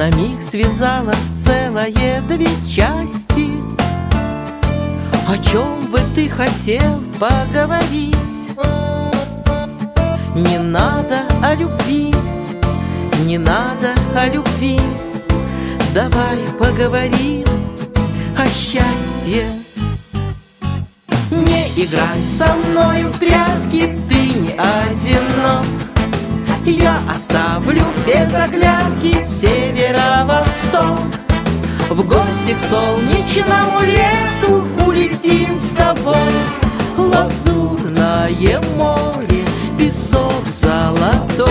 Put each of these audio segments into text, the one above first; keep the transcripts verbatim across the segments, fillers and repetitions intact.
На миг связала в целое две части. О чем бы ты хотел поговорить? Не надо о любви, не надо о любви. Давай поговорим о счастье. Не играй со мною в прятки, ты не одинок. Я оставлю без оглядки северо-восток. В гости к солнечному лету улетим с тобой. Лазурное море, песок золотой.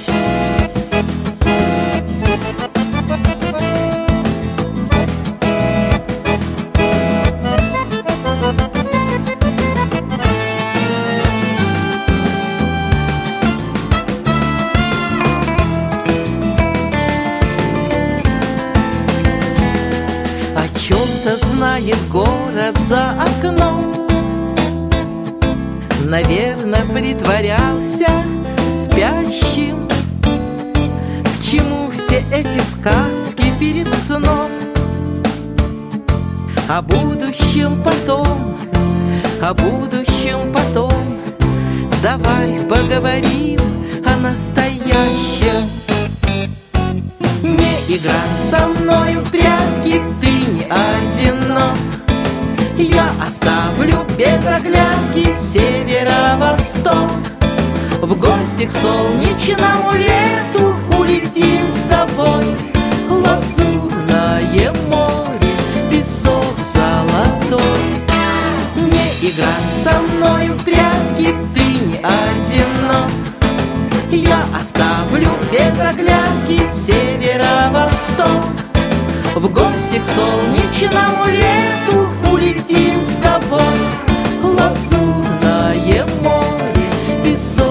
О чем-то знает город за окном. Наверное, притворялся спящим. К чему все эти сказки перед сном? О будущем потом, о будущем потом. Давай поговорим о настоящем. Не играй со мною в прятки, ты не одинок. Я оставлю без оглядки северо-восток. В гости к солнечному лету улетим с тобой. Лазурное море, песок золотой. Не играй со мною в прятки, ты не одинок. Я оставлю без оглядки северо-восток. В гости к солнечному лету улетим с тобой. Лазурное море, песок